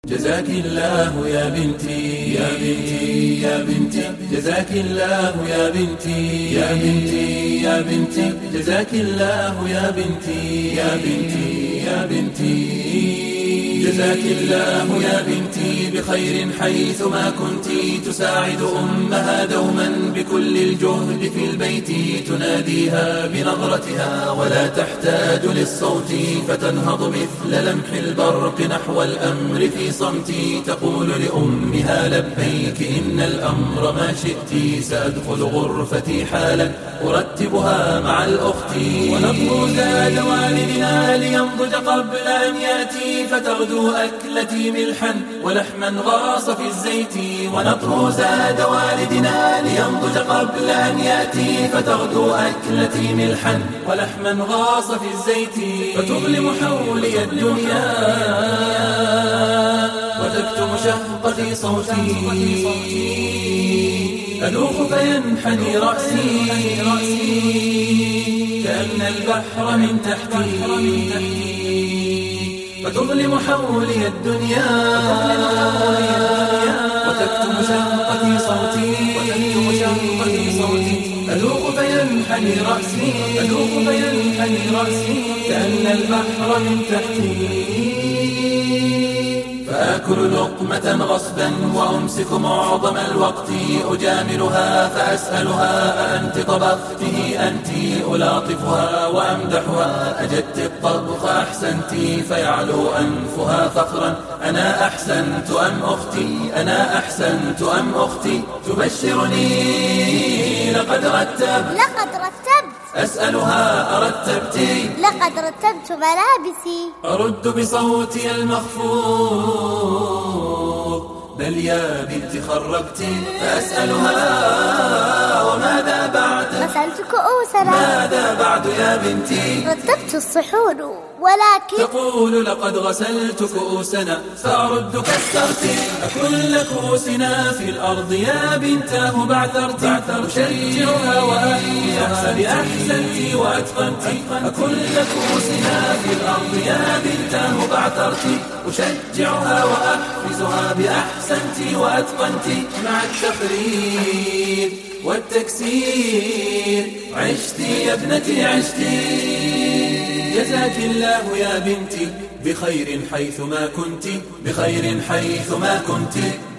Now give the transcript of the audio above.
جزاك الله يا بنتي يا بنتي يا بنتي، جزاك الله يا بنتي يا بنتي يا بنتي، جزاك الله يا بنتي يا بنتي يا بنتي، جزاك الله يا بنتي بخير حيثما كنت، تساعد أمها دوما بكل الجهد في البيت، تناديها بنظرتها ولا تحتاج للصوت، فتنهض مثل لمح البرق نحو الأمر في صمت، تقول لأمها لبيك إن الأمر ما شئت، سأدخل غرفتي حالا أرتبها مع الأخت، ونطلب زاد والدنا لينضج قبل أن يأتي، فتغدو أكلتي ملحا ولحما غاص في الزيت، ونطلب زاد والدنا لينضج قبل أن يأتي، فتغدو أكلتي ملحا ولحما غاص في الزيت، فتظلم حولي الدنيا وتكتم شهقتي صوتي، أدوخ فينحني رأسي كأن البحر من تحتي، فتظلم حولي الدنيا وتكتم شهقتي صوتي، أدوخ فينحني رأسي كأن البحر من تحتي، فآكل لقمة غصبا وأمسك معظم الوقت، أجاملها فأسألها أأنت طبختي أنت، ألاطفها وأمدحها أجدت الطبخ أحسنت، فيعلو أنفها فخرا أنا أحسنت أم أختي، أنا أحسنت أم أختي، تبشرني لقد رتبت أسألها أرتبتي، لقد رتبت ملابسي، أرد بصوتي المخفوض بل يا بنت خربتي، فأسألها وماذا بعد، غسلت كؤوسنا، ماذا بعد يا بنتي، رتبت الصحون ولكن، تقول لقد غسلت كؤوسنا، فأرد كسرتي أكل كؤوسنا في الأرض يا بنتاه بعثرت، أشجعها وأحفظها بأحسنت وأتقنت، أكل كؤوسنا في الأرض يا بنتاه بعثرت، أشجعها وأحفظها بأحسنت وأتقنت، مع التقريب والتكسير عشتي يا ابنتي عشتي، جزاك الله يا بنتي بخير حيثما كنت، بخير حيثما كنت.